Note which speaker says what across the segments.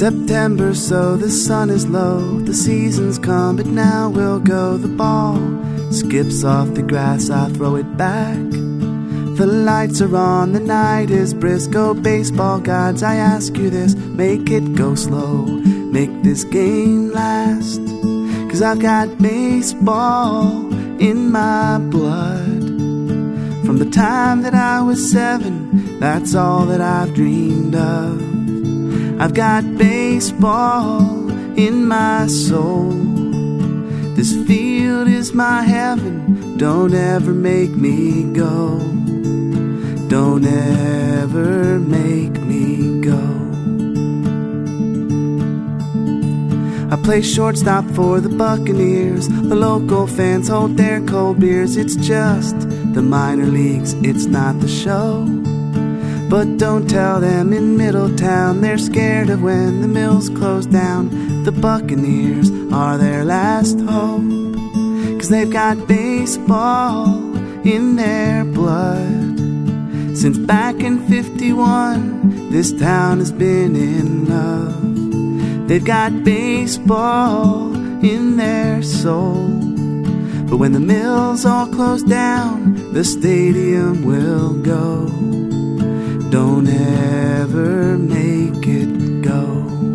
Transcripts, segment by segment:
Speaker 1: September, so the sun is low. The season's come, but now we'll go. The ball skips off the grass, I throw it back. The lights are on, the night is brisk. Oh, baseball gods, I ask you this. Make it go slow, make this game last. 'Cause I've got baseball in my blood. From the time that I was 7, that's all that I've dreamed of. I've got baseball in my soul. This field is my heaven, don't ever make me go. Don't ever make me go. I play shortstop for the Buccaneers. The local fans hold their cold beers. It's just the minor leagues, it's not the show. But don't tell them in Middletown they're scared of when the mills close down. The Buccaneers are their last hope, 'cause they've got baseball in their blood. Since back in 51, this town has been in love. They've got baseball in their soul. But when the mills all close down, the stadium will go. Don't ever make it go.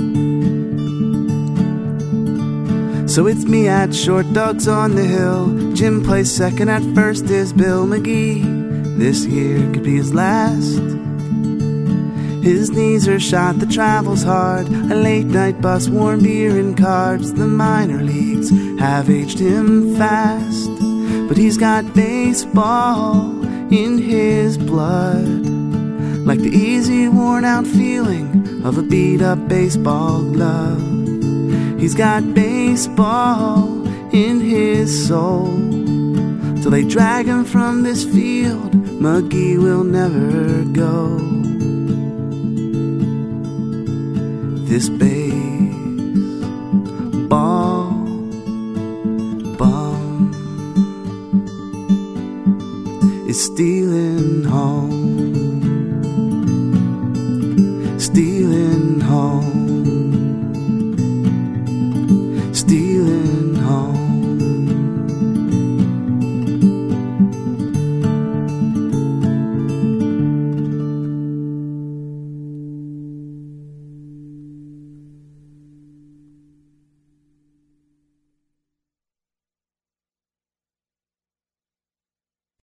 Speaker 1: So it's me at short, Doug's on the hill. Jim plays second, at first is Bill McGee. This year could be his last. His knees are shot, the travel's hard. A late night bus, warm beer and cards. The minor leagues have aged him fast, but he's got baseball in his blood. Like the easy worn out feeling of a beat up baseball glove. He's got baseball in his soul. Till they drag him from this field, McGee will never go. This baseball bum is stealing home.